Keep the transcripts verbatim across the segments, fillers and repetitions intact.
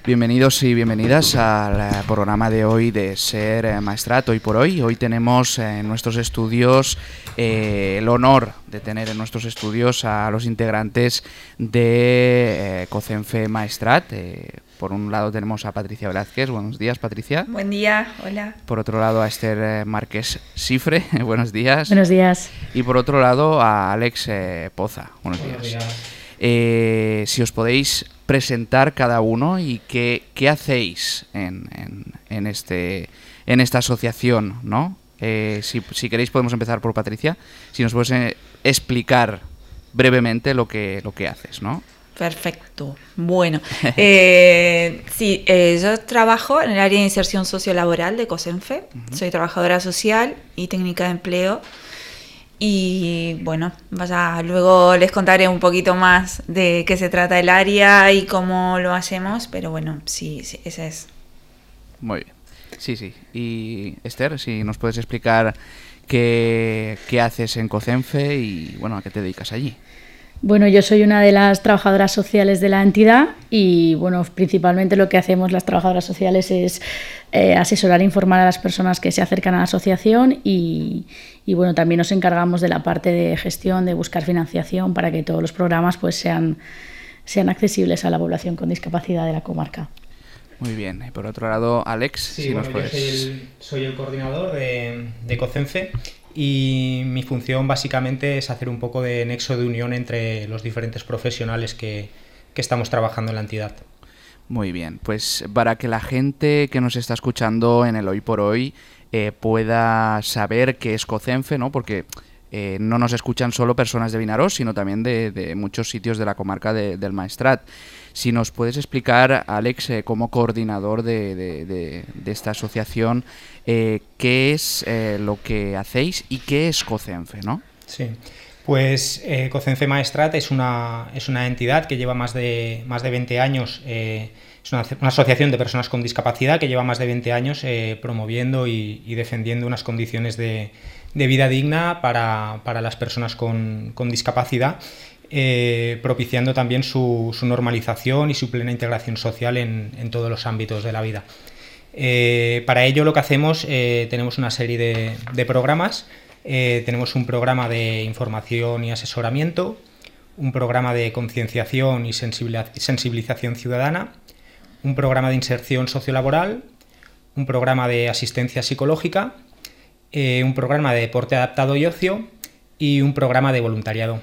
Bienvenidos y bienvenidas al programa de hoy de Ser Maestrat. Hoy por hoy, hoy tenemos en nuestros estudios eh, el honor de tener en nuestros estudios a los integrantes de eh, COCENFE Maestrat. Eh, por un lado tenemos a Patricia Velázquez. Buenos días, Patricia. Buen día, hola. Por otro lado a Esther Márquez Cifre. Buenos días. Buenos días. Y por otro lado a Alex eh, Poza. Buenos, Buenos días. días. Eh, si os podéis presentar cada uno y qué, qué hacéis en, en, en, este, en esta asociación, ¿no? Eh, si, si queréis podemos empezar por Patricia. Si nos puedes eh, explicar brevemente lo que, lo que haces, ¿no? Perfecto. Bueno, eh, sí, eh, yo trabajo en el área de inserción sociolaboral de COCENFE. Uh-huh. Soy trabajadora social y técnica de empleo. Y bueno, vaya, luego les contaré un poquito más de qué se trata el área y cómo lo hacemos, pero bueno, sí, sí, esa es. Muy bien. Sí, sí. Y Esther, si nos puedes explicar qué, qué haces en COCENFE y bueno, a qué te dedicas allí. Bueno, yo soy una de las trabajadoras sociales de la entidad y bueno, principalmente lo que hacemos las trabajadoras sociales es eh, asesorar e informar a las personas que se acercan a la asociación y, y bueno, también nos encargamos de la parte de gestión, de buscar financiación para que todos los programas pues sean, sean accesibles a la población con discapacidad de la comarca. Muy bien. Y por otro lado, Alex, sí, si bueno, nos puedes... yo soy el, soy el coordinador de, de COCENFE. Y mi función básicamente es hacer un poco de nexo de unión entre los diferentes profesionales que, que estamos trabajando en la entidad. Muy bien, pues para que la gente que nos está escuchando en el Hoy por Hoy eh, pueda saber qué es COCENFE, ¿no? Porque eh, no nos escuchan solo personas de Vinaròs, sino también de, de muchos sitios de la comarca de, del Maestrat. Si nos puedes explicar, Alex, eh, como coordinador de, de, de, de esta asociación, eh, qué es eh, lo que hacéis y qué es COCENFE, ¿no? Sí, pues eh, COCENFE Maestrat es una, es una entidad que lleva más de, más de veinte años, eh, es una, una asociación de personas con discapacidad que lleva más de veinte años eh, promoviendo y, y defendiendo unas condiciones de, de vida digna para, para las personas con, con discapacidad. Eh, propiciando también su, su normalización y su plena integración social en, en todos los ámbitos de la vida. Eh, para ello lo que hacemos, eh, tenemos una serie de, de programas, eh, tenemos un programa de información y asesoramiento, un programa de concienciación y sensibilización ciudadana, un programa de inserción sociolaboral, un programa de asistencia psicológica, eh, un programa de deporte adaptado y ocio y un programa de voluntariado.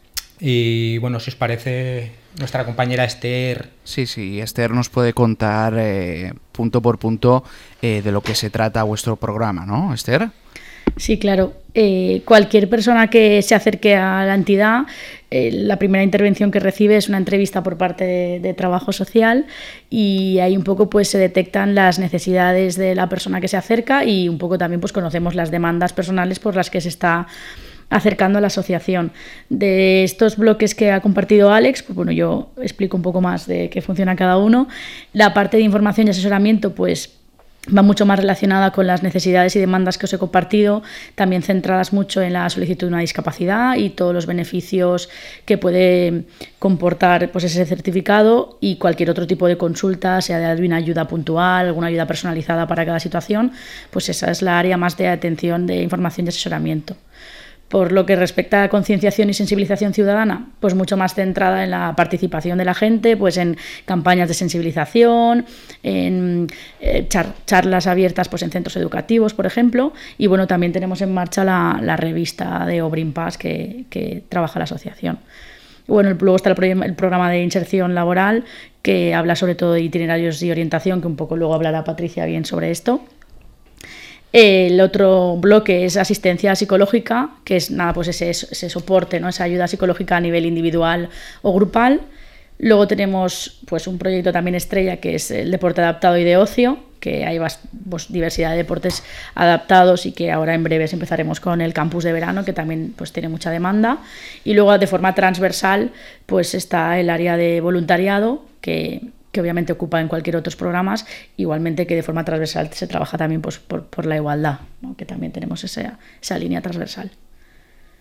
Y bueno, si os parece, nuestra compañera Esther... Sí, sí, Esther nos puede contar eh, punto por punto eh, de lo que se trata vuestro programa, ¿no, Esther? Sí, claro. Eh, cualquier persona que se acerque a la entidad, eh, la primera intervención que recibe es una entrevista por parte de, de trabajo social y ahí un poco pues se detectan las necesidades de la persona que se acerca y un poco también pues conocemos las demandas personales por las que se está acercando a la asociación. De estos bloques que ha compartido Alex, pues bueno, yo explico un poco más de qué funciona cada uno. La parte de información y asesoramiento, pues va mucho más relacionada con las necesidades y demandas que os he compartido, también centradas mucho en la solicitud de una discapacidad y todos los beneficios que puede comportar pues, ese certificado y cualquier otro tipo de consulta, sea de alguna ayuda puntual, alguna ayuda personalizada para cada situación, pues esa es la área más de atención de información y asesoramiento. Por lo que respecta a concienciación y sensibilización ciudadana, pues mucho más centrada en la participación de la gente, pues en campañas de sensibilización, en eh, char- charlas abiertas pues en centros educativos, por ejemplo, y bueno, también tenemos en marcha la, la revista de Obrin Pas que, que trabaja la asociación. Bueno, luego está el, pro- el programa de inserción laboral, que habla sobre todo de itinerarios y orientación, que un poco luego hablará Patricia bien sobre esto. El otro bloque es asistencia psicológica, que es nada, pues ese, ese soporte, ¿no? Esa ayuda psicológica a nivel individual o grupal. Luego tenemos pues, un proyecto también estrella que es el deporte adaptado y de ocio, que hay pues, diversidad de deportes adaptados y que ahora en breves empezaremos con el campus de verano, que también pues, tiene mucha demanda. Y luego de forma transversal pues, está el área de voluntariado, que que obviamente ocupa en cualquier otros programas, igualmente que de forma transversal se trabaja también pues, por, por la igualdad, ¿no? Que también tenemos esa, esa línea transversal.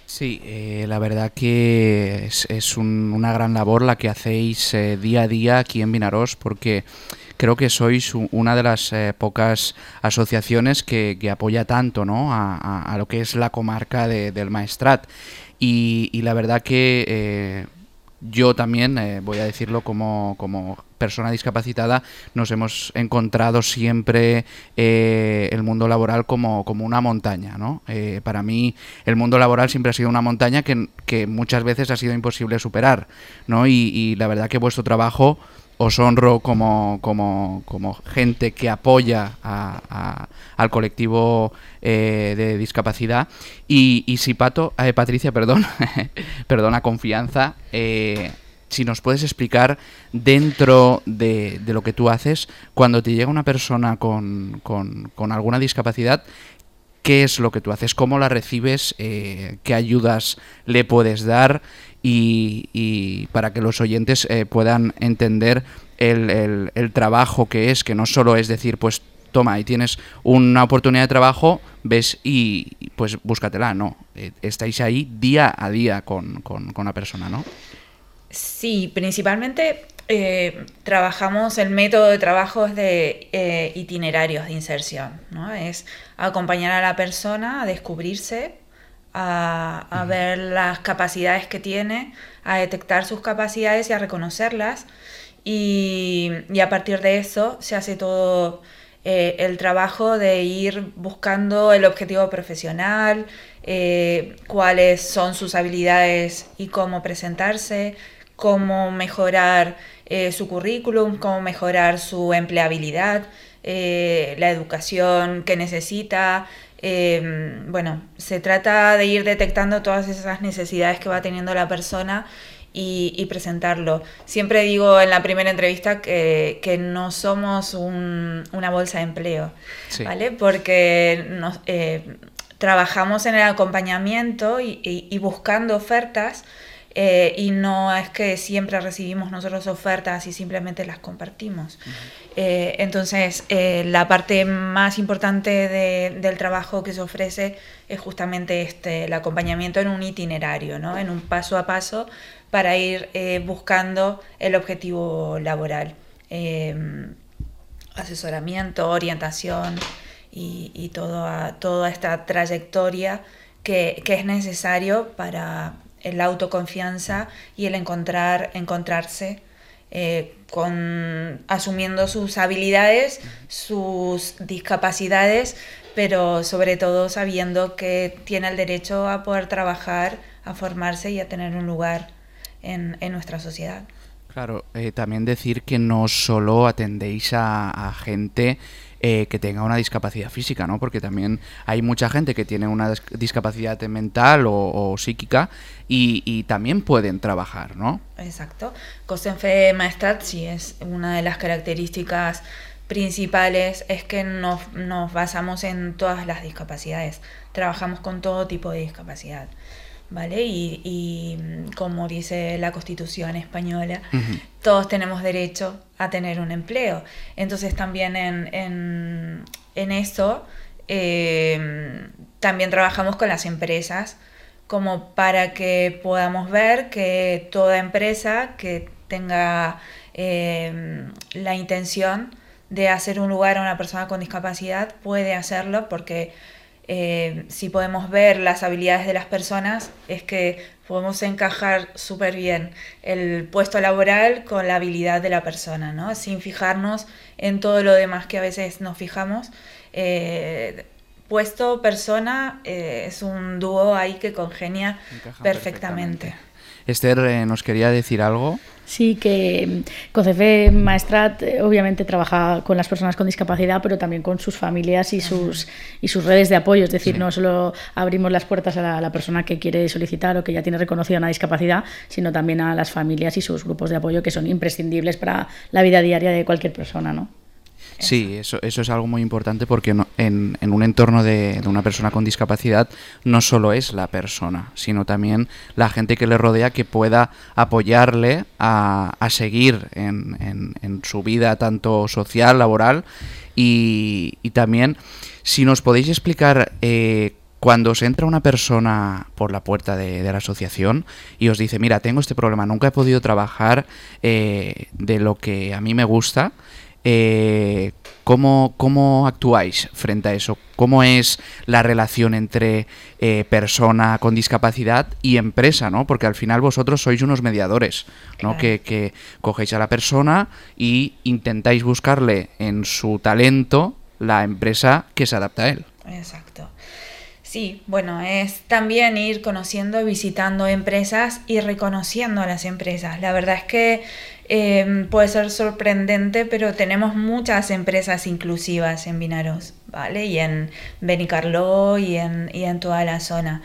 Sí, eh, la verdad que es, es un, una gran labor la que hacéis eh, día a día aquí en Vinaròs, porque creo que sois una de las eh, pocas asociaciones que, que apoya tanto, ¿no?, a, a, a lo que es la comarca de, del Maestrat. Y, y la verdad que eh, yo también, eh, voy a decirlo como, como persona discapacitada, nos hemos encontrado siempre eh, el mundo laboral como, como una montaña, ¿no? Eh, para mí el mundo laboral siempre ha sido una montaña que, que muchas veces ha sido imposible superar, ¿no? Y, y la verdad que vuestro trabajo os honro como, como, como gente que apoya a, a, al colectivo eh, de discapacidad. Y, y si Pato, eh, Patricia, perdón, perdona, confianza, eh, si nos puedes explicar dentro de, de lo que tú haces, cuando te llega una persona con, con, con alguna discapacidad, ¿qué es lo que tú haces? ¿Cómo la recibes? Eh, ¿Qué ayudas le puedes dar? Y, y para que los oyentes eh, puedan entender el, el, el trabajo que es, que no solo es decir, pues toma, ahí tienes una oportunidad de trabajo, ves y pues búscatela, no. Eh, estáis ahí día a día con, con, con la persona, ¿no? Sí, principalmente eh, trabajamos, el método de trabajo es de eh, itinerarios de inserción, ¿no? Es acompañar a la persona a descubrirse, a, a uh-huh. ver las capacidades que tiene, a detectar sus capacidades y a reconocerlas, y, y a partir de eso se hace todo eh, el trabajo de ir buscando el objetivo profesional, eh, cuáles son sus habilidades y cómo presentarse, cómo mejorar eh, su currículum, cómo mejorar su empleabilidad, eh, la educación que necesita. Eh, bueno, se trata de ir detectando todas esas necesidades que va teniendo la persona y, y presentarlo. Siempre digo en la primera entrevista que, que no somos un, una bolsa de empleo, sí. ¿Vale? Porque nos, eh, trabajamos en el acompañamiento y, y, y buscando ofertas. Eh, y no es que siempre recibimos nosotros ofertas y simplemente las compartimos. Uh-huh. Eh, entonces, eh, la parte más importante de, del trabajo que se ofrece es justamente este, el acompañamiento en un itinerario, ¿no? En un paso a paso para ir eh, buscando el objetivo laboral. Eh, asesoramiento, orientación y, y toda, toda esta trayectoria que, que es necesario para la autoconfianza y el encontrar, encontrarse eh, con, asumiendo sus habilidades, sus discapacidades, pero sobre todo sabiendo que tiene el derecho a poder trabajar, a formarse y a tener un lugar en, en nuestra sociedad. Claro, eh, también decir que no solo atendéis a, a gente Eh, que tenga una discapacidad física, ¿no? Porque también hay mucha gente que tiene una discapacidad mental o, o psíquica y, y también pueden trabajar, ¿no? Exacto. COSENFE Maestrat sí es una de las características principales, es que nos, nos basamos en todas las discapacidades. Trabajamos con todo tipo de discapacidad, ¿vale? Y, y como dice la Constitución española, uh-huh. todos tenemos derecho a tener un empleo. Entonces también en, en, en eso eh, también trabajamos con las empresas como para que podamos ver que toda empresa que tenga eh, la intención de hacer un lugar a una persona con discapacidad puede hacerlo, porque Eh, si podemos ver las habilidades de las personas, es que podemos encajar súper bien el puesto laboral con la habilidad de la persona, ¿no? Sin fijarnos en todo lo demás que a veces nos fijamos. Eh, puesto, persona, eh, es un dúo ahí que congenia perfectamente. perfectamente. Esther, eh, ¿nos quería decir algo? Sí, que COSENFE Maestrat eh, obviamente trabaja con las personas con discapacidad, pero también con sus familias y sus, y sus redes de apoyo. Es decir, sí. no solo abrimos las puertas a la, a la persona que quiere solicitar o que ya tiene reconocida una discapacidad, sino también a las familias y sus grupos de apoyo, que son imprescindibles para la vida diaria de cualquier persona, ¿no? Sí, eso, eso es algo muy importante, porque no, en, en un entorno de, de una persona con discapacidad no solo es la persona, sino también la gente que le rodea, que pueda apoyarle a, a seguir en, en, en su vida tanto social, laboral, y, y también si nos podéis explicar eh, cuando os entra una persona por la puerta de, de la asociación y os dice, mira, tengo este problema, nunca he podido trabajar eh, de lo que a mí me gusta, eh, ¿cómo, ¿cómo actuáis frente a eso? ¿Cómo es la relación entre eh, persona con discapacidad y empresa, ¿no? Porque al final vosotros sois unos mediadores, ¿no? Claro. Que, que cogéis a la persona y intentáis buscarle en su talento la empresa que se adapta a él. Exacto. Sí, bueno, es también ir conociendo, visitando empresas y reconociendo a las empresas. La verdad es que eh, puede ser sorprendente, pero tenemos muchas empresas inclusivas en Vinaròs, ¿vale? Y en Benicarló y en, y en toda la zona.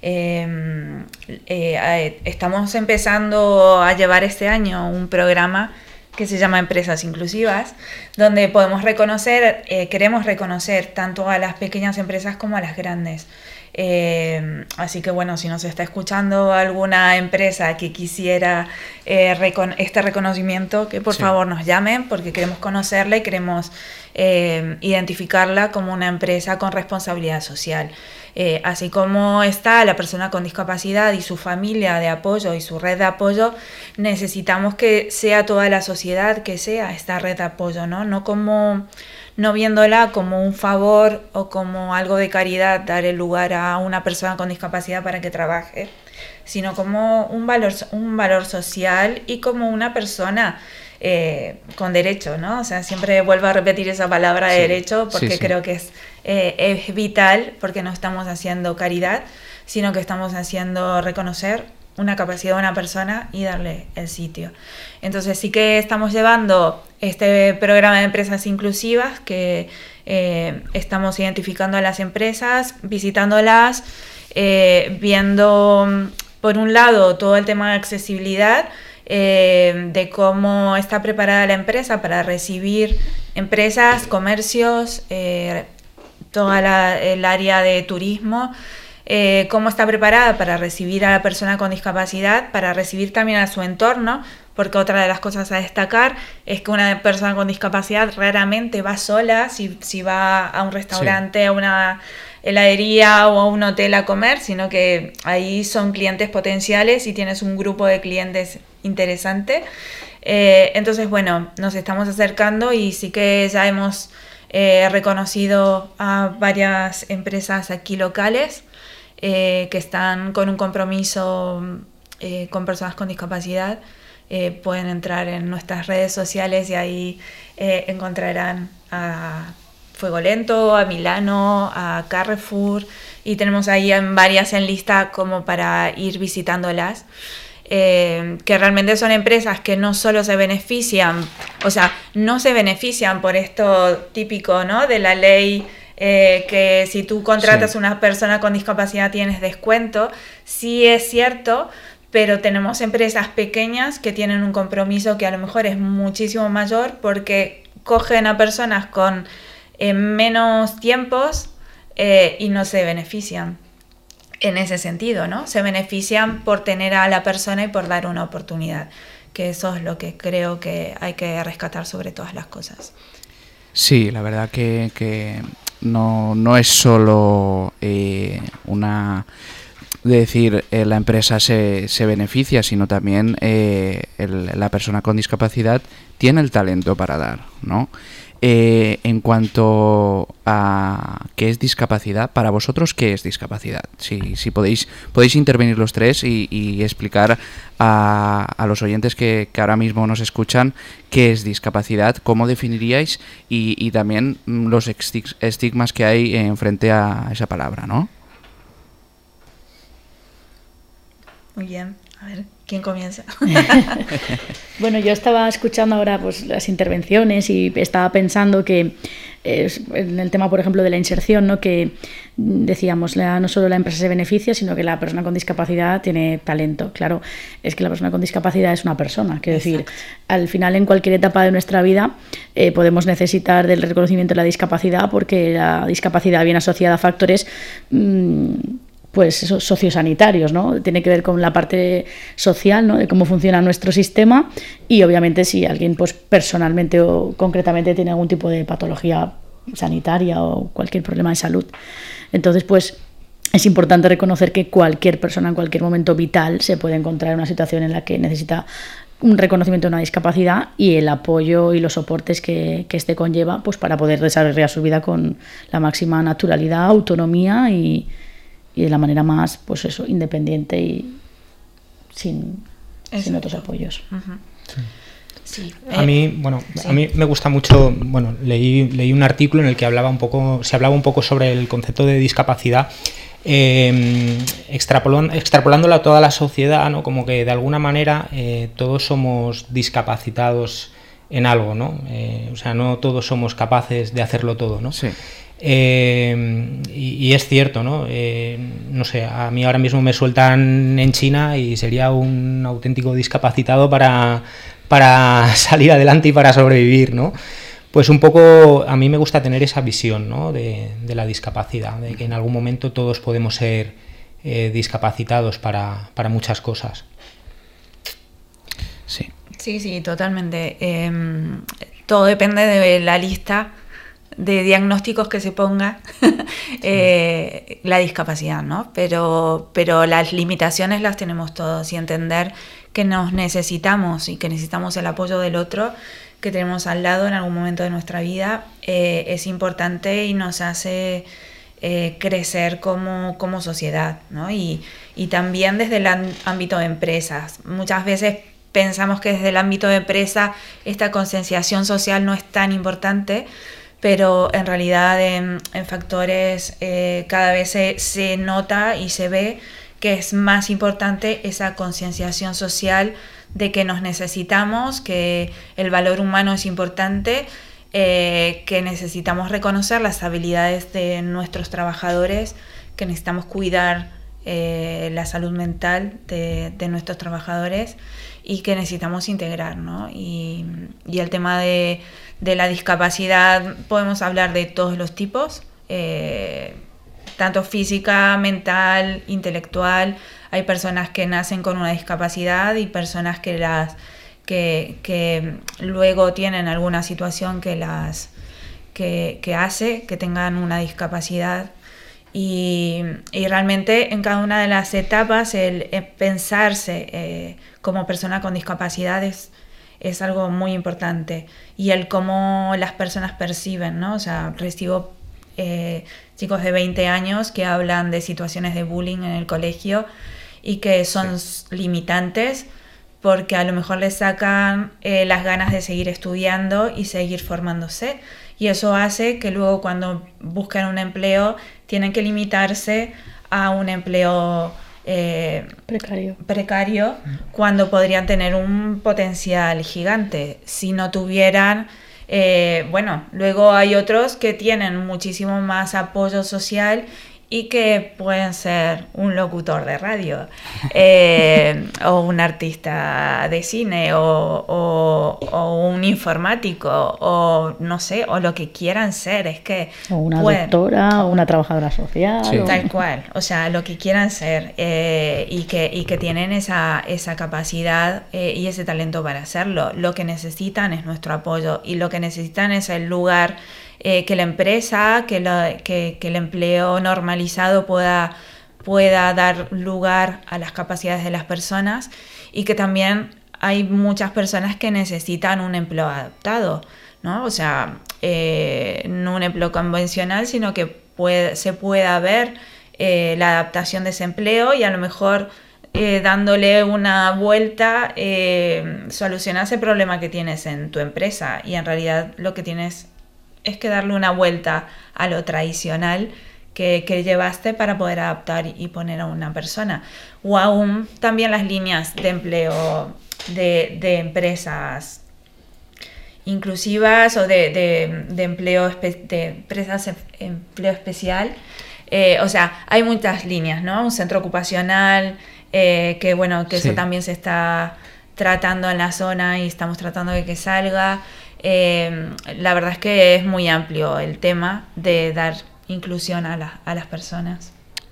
Eh, eh, estamos empezando a llevar este año un programa que se llama Empresas Inclusivas, donde podemos reconocer, eh, queremos reconocer tanto a las pequeñas empresas como a las grandes. Eh, así que bueno, si nos está escuchando alguna empresa que quisiera eh, recon- este reconocimiento, que por sí. favor nos llamen, porque queremos conocerla y queremos eh, identificarla como una empresa con responsabilidad social. Eh, así como está la persona con discapacidad y su familia de apoyo y su red de apoyo, necesitamos que sea toda la sociedad que sea esta red de apoyo, ¿no? No como, no viéndola como un favor o como algo de caridad, dar el lugar a una persona con discapacidad para que trabaje, sino como un valor, un valor social y como una persona Eh, con derecho, ¿no? O sea, siempre vuelvo a repetir esa palabra de sí, derecho porque sí, sí. creo que es, eh, es vital, porque no estamos haciendo caridad, sino que estamos haciendo reconocer una capacidad de una persona y darle el sitio. Entonces sí que estamos llevando este programa de empresas inclusivas que eh, estamos identificando a las empresas, visitándolas, eh, viendo por un lado todo el tema de accesibilidad, Eh, de cómo está preparada la empresa para recibir empresas, comercios, eh, toda la, el área de turismo, eh, cómo está preparada para recibir a la persona con discapacidad, para recibir también a su entorno, porque otra de las cosas a destacar es que una persona con discapacidad raramente va sola, si, si va a un restaurante, sí. a una heladería o a un hotel a comer, sino que ahí son clientes potenciales y tienes un grupo de clientes interesante. Eh, entonces, bueno, nos estamos acercando y sí que ya hemos eh, reconocido a varias empresas aquí locales eh, que están con un compromiso eh, con personas con discapacidad. Eh, pueden entrar en nuestras redes sociales y ahí eh, encontrarán a Fuego Lento, a Milano, a Carrefour, y tenemos ahí en varias en lista como para ir visitándolas, eh, que realmente son empresas que no solo se benefician, o sea, no se benefician por esto típico, ¿no?, de la ley, eh, que si tú contratas sí. a una persona con discapacidad tienes descuento. Sí es cierto, pero tenemos empresas pequeñas que tienen un compromiso que a lo mejor es muchísimo mayor, porque cogen a personas con en menos tiempos eh, y no se benefician en ese sentido, ¿no? Se benefician por tener a la persona y por dar una oportunidad, que eso es lo que creo que hay que rescatar sobre todas las cosas. Sí, la verdad que, que no, no es solo eh, una... de decir eh, la empresa se, se beneficia, sino también eh, el, la persona con discapacidad tiene el talento para dar, ¿no? Eh, en cuanto a qué es discapacidad, para vosotros, ¿qué es discapacidad? Si, si podéis, podéis intervenir los tres y, y explicar a, a los oyentes que, que ahora mismo nos escuchan qué es discapacidad, cómo definiríais y, y también los estigmas que hay en frente a esa palabra, ¿no? Muy bien, a ver, ¿quién comienza? Bueno, yo estaba escuchando ahora pues las intervenciones y estaba pensando que eh, en el tema, por ejemplo, de la inserción, ¿no?, que decíamos, la, no solo la empresa se beneficia, sino que la persona con discapacidad tiene talento. Claro, es que la persona con discapacidad es una persona, quiero Exacto. decir, al final en cualquier etapa de nuestra vida eh, podemos necesitar del reconocimiento de la discapacidad, porque la discapacidad viene asociada a factores mmm, pues esos sociosanitarios, ¿no? Tiene que ver con la parte social, ¿no?, de cómo funciona nuestro sistema, y obviamente si alguien pues personalmente o concretamente tiene algún tipo de patología sanitaria o cualquier problema de salud. Entonces, pues es importante reconocer que cualquier persona en cualquier momento vital se puede encontrar en una situación en la que necesita un reconocimiento de una discapacidad y el apoyo y los soportes que, que este conlleva, pues para poder desarrollar su vida con la máxima naturalidad, autonomía y, y de la manera más, pues eso, independiente y sin, sin otros apoyos. Uh-huh. Sí. Sí. A mí, bueno, sí. a mí me gusta mucho, bueno, leí, leí un artículo en el que hablaba un poco, se hablaba un poco sobre el concepto de discapacidad, eh, extrapolando, extrapolándolo a toda la sociedad, ¿no? Como que de alguna manera eh, todos somos discapacitados en algo, ¿no? Eh, o sea, no todos somos capaces de hacerlo todo, ¿no? Sí. Eh, y, y es cierto, ¿no? Eh, no sé, a mí ahora mismo me sueltan en China y sería un auténtico discapacitado para, para salir adelante y para sobrevivir, ¿no? Pues un poco a mí me gusta tener esa visión, ¿no? de, de la discapacidad, de que en algún momento todos podemos ser eh, discapacitados para, para muchas cosas. Sí. Sí, sí, totalmente. Eh, todo depende de la lista de diagnósticos que se ponga eh, la discapacidad, ¿no? Pero, pero las limitaciones las tenemos todos y entender que nos necesitamos y que necesitamos el apoyo del otro que tenemos al lado en algún momento de nuestra vida eh, es importante y nos hace eh, crecer como, como sociedad, ¿no? Y, y también desde el ámbito de empresas. Muchas veces pensamos que desde el ámbito de empresa esta concienciación social no es tan importante, pero en realidad en, en factores eh, cada vez se, se nota y se ve que es más importante esa concienciación social de que nos necesitamos, que el valor humano es importante, eh, que necesitamos reconocer las habilidades de nuestros trabajadores, que necesitamos cuidar eh, la salud mental de, de nuestros trabajadores y que necesitamos integrar, ¿no? Y, y el tema de, de la discapacidad, podemos hablar de todos los tipos, eh, tanto física, mental, intelectual. Hay personas que nacen con una discapacidad y personas que las que, que luego tienen alguna situación que las que, que hace que tengan una discapacidad. Y, y realmente en cada una de las etapas el, el pensarse eh, como persona con discapacidad es, es algo muy importante. Y el cómo las personas perciben, ¿no? O sea, recibo eh, chicos de veinte años que hablan de situaciones de bullying en el colegio y que son sí. limitantes porque a lo mejor les sacan eh, las ganas de seguir estudiando y seguir formándose. Y eso hace que luego cuando buscan un empleo tienen que limitarse a un empleo eh, precario. precario cuando podrían tener un potencial gigante si no tuvieran... Eh, bueno, luego hay otros que tienen muchísimo más apoyo social y que pueden ser un locutor de radio eh, o un artista de cine o, o, o un informático o no sé, o lo que quieran ser. Es que o una pueden, doctora o una trabajadora social. Sí. O... Tal cual, o sea, lo que quieran ser eh, y, que, y que tienen esa, esa capacidad eh, y ese talento para hacerlo. Lo que necesitan es nuestro apoyo y lo que necesitan es el lugar Eh, que la empresa, que, lo, que, que el empleo normalizado pueda, pueda dar lugar a las capacidades de las personas y que también hay muchas personas que necesitan un empleo adaptado, ¿no? O sea, eh, no un empleo convencional, sino que puede, se pueda ver eh, la adaptación de ese empleo y a lo mejor eh, dándole una vuelta eh, solucionar ese problema que tienes en tu empresa y en realidad lo que tienes es que darle una vuelta a lo tradicional que, que llevaste para poder adaptar y poner a una persona. O aún también las líneas de empleo de, de empresas inclusivas o de, de, de, empleo, de empresas de empleo especial. Eh, o sea, hay muchas líneas, ¿no? Un centro ocupacional, eh, que bueno, que sí. Eso también se está tratando en la zona y estamos tratando de que salga. Eh, la verdad es que es muy amplio el tema de dar inclusión a, la, a las personas.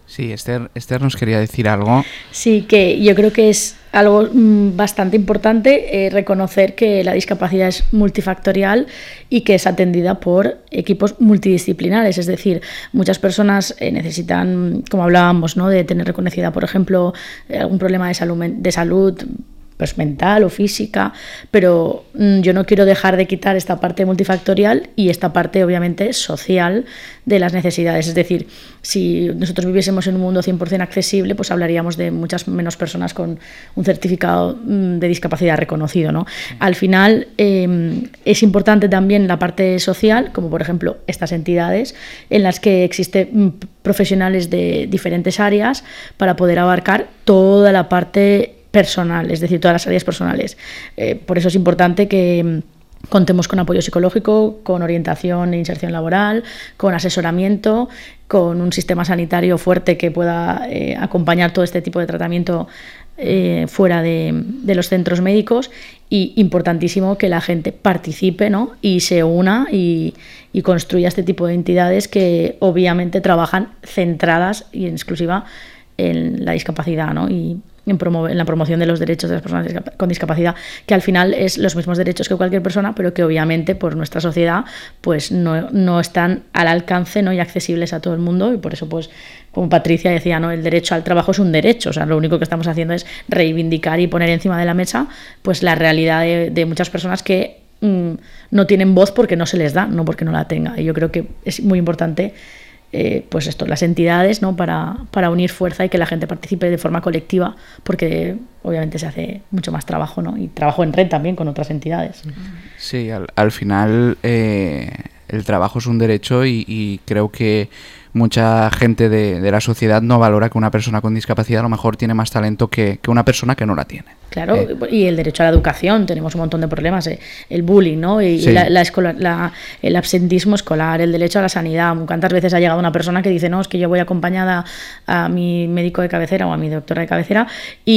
Sí, Esther, Esther nos quería decir algo. Sí, que yo creo que es algo mmm, bastante importante eh, reconocer que la discapacidad es multifactorial y que es atendida por equipos multidisciplinares. Es decir, muchas personas eh, necesitan, como hablábamos, ¿no?, de tener reconocida, por ejemplo, eh, algún problema de salud, de salud pues mental o física, pero mmm, yo no quiero dejar de quitar esta parte multifactorial y esta parte obviamente social de las necesidades. Es decir, si nosotros viviésemos en un mundo cien por ciento accesible, pues hablaríamos de muchas menos personas con un certificado mmm, de discapacidad reconocido, ¿no? Al final eh, es importante también la parte social, como por ejemplo estas entidades en las que existen profesionales de diferentes áreas para poder abarcar toda la parte personal, es decir, todas las áreas personales. Eh, por eso es importante que contemos con apoyo psicológico, con orientación e inserción laboral, con asesoramiento, con un sistema sanitario fuerte que pueda eh, acompañar todo este tipo de tratamiento eh, fuera de, de los centros médicos, y importantísimo que la gente participe, ¿no?, y se una y, y construya este tipo de entidades que obviamente trabajan centradas y en exclusiva en la discapacidad, ¿no?, y En, promover, en la promoción de los derechos de las personas con discapacidad, que al final es los mismos derechos que cualquier persona, pero que obviamente por nuestra sociedad pues no, no están al alcance, ¿no?, y accesibles a todo el mundo. Y por eso, pues como Patricia decía, ¿no?, el derecho al trabajo es un derecho. O sea, lo único que estamos haciendo es reivindicar y poner encima de la mesa pues la realidad de, de muchas personas que mmm, no tienen voz porque no se les da, no porque no la tenga. Y yo creo que es muy importante Eh, pues esto, las entidades, ¿no?, para, para unir fuerza y que la gente participe de forma colectiva, porque obviamente se hace mucho más trabajo, ¿no?, y trabajo en red también con otras entidades. Sí, al, al final eh, el trabajo es un derecho y, y creo que mucha gente de, de la sociedad no valora que una persona con discapacidad a lo mejor tiene más talento que, que una persona que no la tiene. Claro, eh. y el derecho a la educación, tenemos un montón de problemas, eh. el bullying, ¿no?, y, sí. y la, la escolar, la, el absentismo escolar, el derecho a la sanidad. ¿Cuántas veces ha llegado una persona que dice, no, es que yo voy acompañada a mi médico de cabecera o a mi doctora de cabecera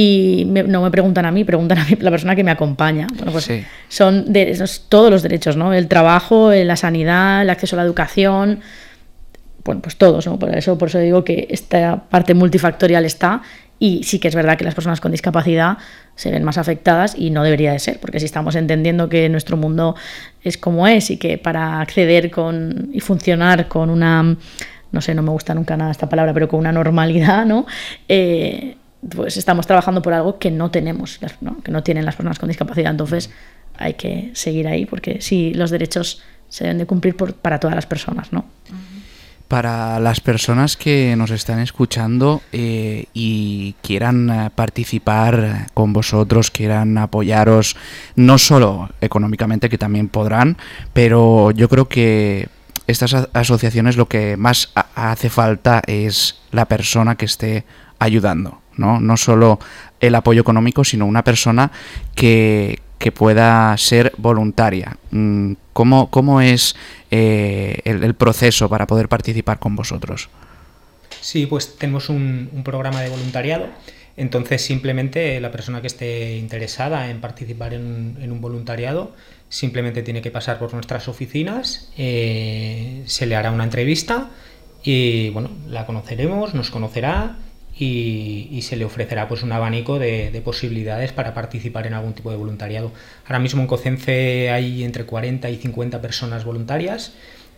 y me, no me preguntan a mí, preguntan a mí, la persona que me acompaña? Bueno, pues sí. son de, esos, todos los derechos, ¿no?, el trabajo, la sanidad, el acceso a la educación. Bueno, pues todos, ¿no? Por eso, por eso digo que esta parte multifactorial está, y sí que es verdad que las personas con discapacidad se ven más afectadas y no debería de ser, porque si estamos entendiendo que nuestro mundo es como es y que para acceder con y funcionar con una, no sé, no me gusta nunca nada esta palabra, pero con una normalidad, ¿no?, eh, pues estamos trabajando por algo que no tenemos, ¿no?, que no tienen las personas con discapacidad. Entonces hay que seguir ahí, porque sí, los derechos se deben de cumplir por, para todas las personas, ¿no? Para las personas que nos están escuchando eh, y quieran eh, participar con vosotros, quieran apoyaros, no solo económicamente, que también podrán, pero yo creo que estas asociaciones lo que más a- hace falta es la persona que esté ayudando, ¿no? No solo el apoyo económico, sino una persona que, que pueda ser voluntaria. ¿Cómo, cómo es eh, el, el proceso para poder participar con vosotros? Sí, pues tenemos un, un programa de voluntariado. Entonces simplemente la persona que esté interesada en participar en un, en un voluntariado simplemente tiene que pasar por nuestras oficinas, eh, se le hará una entrevista y bueno, la conoceremos, nos conocerá y, y se le ofrecerá pues un abanico de, de posibilidades para participar en algún tipo de voluntariado. Ahora mismo en COCENFE hay entre cuarenta y cincuenta personas voluntarias.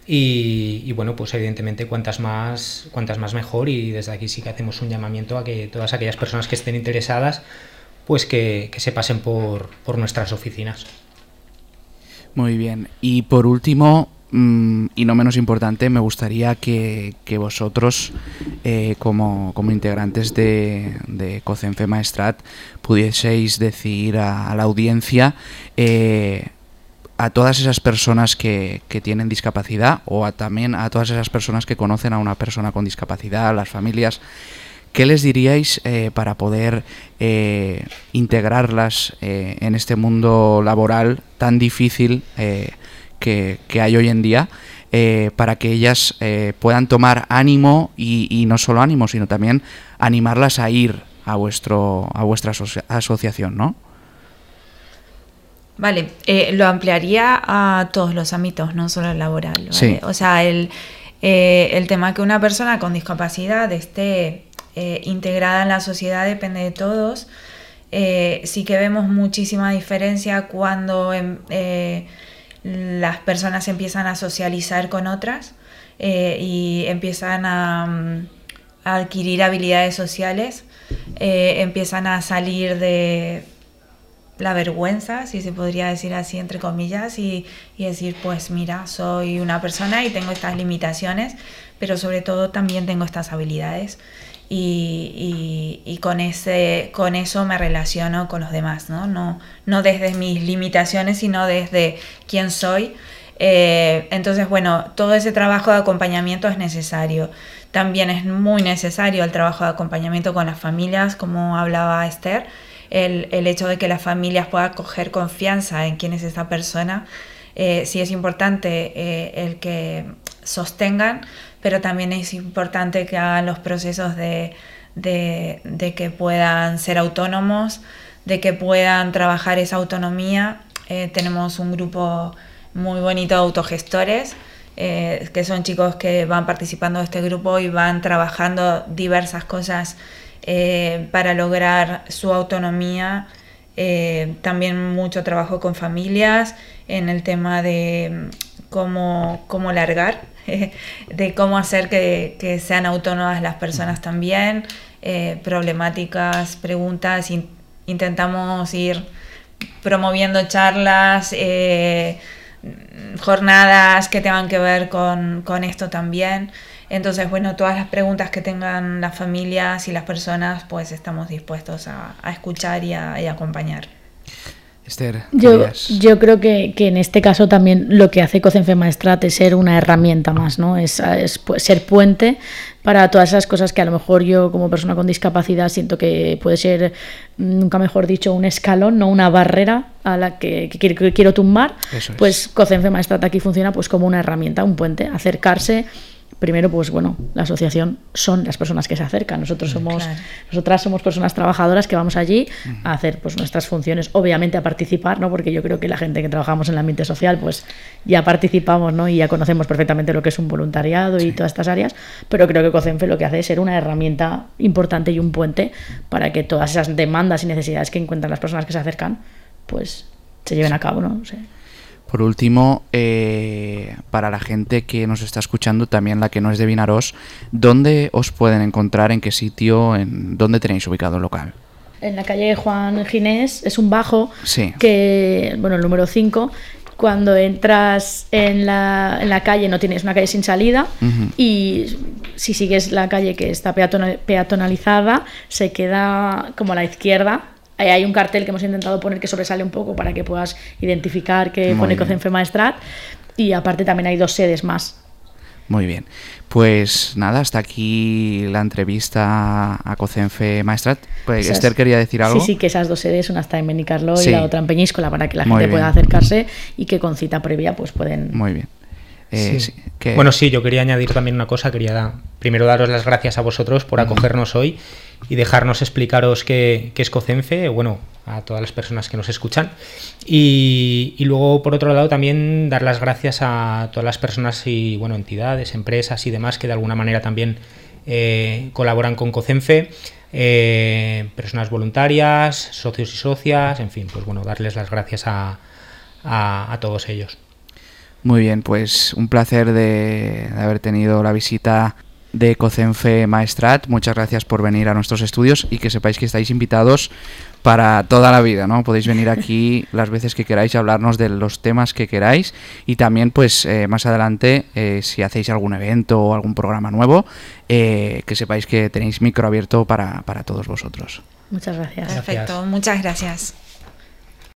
Y, y bueno, pues evidentemente cuantas más, cuantas más mejor, y desde aquí sí que hacemos un llamamiento a que todas aquellas personas que estén interesadas pues que, que se pasen por, por nuestras oficinas. Muy bien, y por último, mmm, y no menos importante, me gustaría que, que vosotros eh, como, como integrantes de, de COCENFE Maestrat pudieseis decir a, a la audiencia eh, a todas esas personas que, que tienen discapacidad, o a, también a todas esas personas que conocen a una persona con discapacidad, a las familias, ¿qué les diríais eh, para poder eh, integrarlas eh, en este mundo laboral tan difícil eh, que, que hay hoy en día, eh, para que ellas eh, puedan tomar ánimo y, y no solo ánimo, sino también animarlas a ir a, vuestro, a vuestra aso- asociación, ¿no? Vale, eh, lo ampliaría a todos los ámbitos, no solo el laboral, ¿vale? Sí. O sea, el, Eh, el tema que una persona con discapacidad esté eh, integrada en la sociedad depende de todos. Eh, sí que vemos muchísima diferencia cuando eh, las personas empiezan a socializar con otras eh, y empiezan a, a adquirir habilidades sociales, eh, empiezan a salir de la vergüenza, si se podría decir así, entre comillas, y, y decir, pues mira, soy una persona y tengo estas limitaciones, pero sobre todo también tengo estas habilidades. Y, y, y con, ese, con eso me relaciono con los demás, ¿no? No, no desde mis limitaciones, sino desde quién soy. Eh, entonces, bueno, todo ese trabajo de acompañamiento es necesario. También es muy necesario el trabajo de acompañamiento con las familias, como hablaba Esther. El, el hecho de que las familias puedan coger confianza en quién es esta persona, eh, sí es importante eh, el que sostengan, pero también es importante que hagan los procesos de, de, de que puedan ser autónomos, de que puedan trabajar esa autonomía. Eh, tenemos un grupo muy bonito de autogestores, eh, que son chicos que van participando de este grupo y van trabajando diversas cosas Eh, para lograr su autonomía. Eh, también mucho trabajo con familias en el tema de cómo, cómo largar, eh, de cómo hacer que, que sean autónomas las personas también, eh, problemáticas, preguntas. In, intentamos ir promoviendo charlas, eh, jornadas que tengan que ver con, con esto también. Entonces, bueno, todas las preguntas que tengan las familias y las personas, pues estamos dispuestos a, a escuchar y a, y a acompañar. Esther, yo, yo creo que, que en este caso también lo que hace COCENFE Maestrat es ser una herramienta más, ¿no? Es, es ser puente para todas esas cosas que a lo mejor yo como persona con discapacidad siento que puede ser, nunca mejor dicho, un escalón, no una barrera a la que, que, quiero, que quiero tumbar. Eso pues es. COCENFE Maestrat aquí funciona pues como una herramienta, un puente, acercarse. Primero, pues bueno, la asociación son las personas que se acercan. Nosotros somos, claro. Nosotras somos personas trabajadoras que vamos allí a hacer pues nuestras funciones, obviamente a participar, ¿no? Porque yo creo que la gente que trabajamos en el ambiente social, pues ya participamos, ¿no? Y ya conocemos perfectamente lo que es un voluntariado y sí. Todas estas áreas, pero creo que COCENFE lo que hace es ser una herramienta importante y un puente para que todas esas demandas y necesidades que encuentran las personas que se acercan, pues se lleven a cabo, ¿no? O sea, por último, eh, para la gente que nos está escuchando, también la que no es de Vinaròs, ¿dónde os pueden encontrar? ¿En qué sitio? ¿En dónde tenéis ubicado el local? En la calle Juan Ginés, es un bajo, sí. Que, bueno, el número cinco, cuando entras en la, en la calle no tienes una calle sin salida, uh-huh. Y si sigues la calle que está peatonal, peatonalizada, se queda como a la izquierda. Hay un cartel que hemos intentado poner que sobresale un poco para que puedas identificar que Muy pone COCENFE Maestrat, y aparte también hay dos sedes más. Muy bien, pues nada, hasta aquí la entrevista a COCENFE Maestrat. Pues esas, Esther quería decir algo. Sí, sí, que esas dos sedes, una está en Benicarló sí. Y la otra en Peñíscola, para que la gente pueda acercarse y que con cita previa pues pueden... Muy bien. Eh, sí. Sí, que... Bueno, sí, yo quería añadir también una cosa. Quería da, primero daros las gracias a vosotros por acogernos uh-huh. hoy y dejarnos explicaros qué, qué es COCENFE, bueno, a todas las personas que nos escuchan. Y, y luego, por otro lado, también dar las gracias a todas las personas y, bueno, entidades, empresas y demás que de alguna manera también eh, colaboran con COCENFE, eh, personas voluntarias, socios y socias, en fin, pues bueno, darles las gracias a, a, a todos ellos. Muy bien, pues un placer de, de haber tenido la visita de COCENFE Maestrat. Muchas gracias por venir a nuestros estudios y que sepáis que estáis invitados para toda la vida, ¿no? Podéis venir aquí las veces que queráis y hablarnos de los temas que queráis, y también pues eh, más adelante eh, si hacéis algún evento o algún programa nuevo, eh, que sepáis que tenéis micro abierto para, para todos vosotros. Muchas gracias. Perfecto, muchas gracias.